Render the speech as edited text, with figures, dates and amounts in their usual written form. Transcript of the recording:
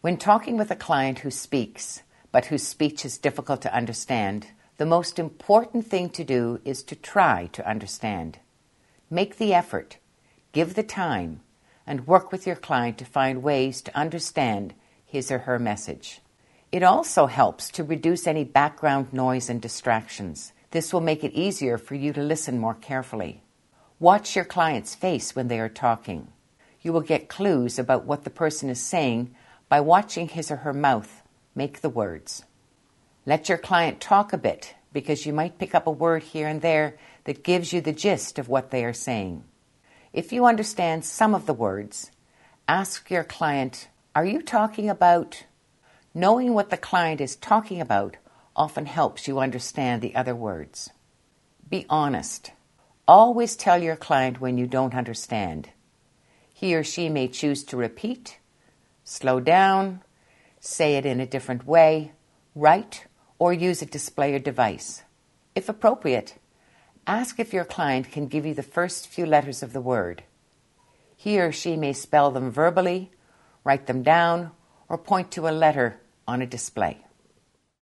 When talking with a client who speaks, but whose speech is difficult to understand, the most important thing to do is to try to understand. Make the effort, give the time, and work with your client to find ways to understand his or her message. It also helps to reduce any background noise and distractions. This will make it easier for you to listen more carefully. Watch your client's face when they are talking. You will get clues about what the person is saying by watching his or her mouth make the words. Let your client talk a bit, because you might pick up a word here and there that gives you the gist of what they are saying. If you understand some of the words, ask your client, "Are you talking about?" Knowing what the client is talking about often helps you understand the other words. Be honest. Always tell your client when you don't understand. He or she may choose to repeat, slow down, say it in a different way, write, or use a display or device. If appropriate, ask if your client can give you the first few letters of the word. He or she may spell them verbally, write them down, or point to a letter on a display.